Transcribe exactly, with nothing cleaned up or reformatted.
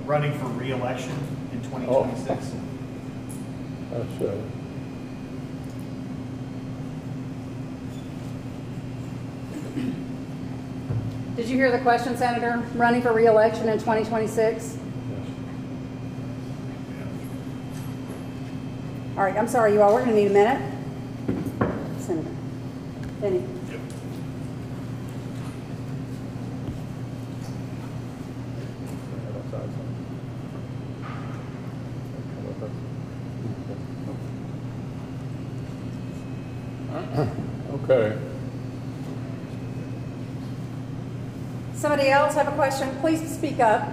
running for re-election in twenty twenty-six. That's, uh, Did you hear the question, Senator? Running for re-election in twenty twenty-six? All right, I'm sorry, you all. We're going to need a minute. Senator. Benny. okay. Somebody else have a question? Please speak up.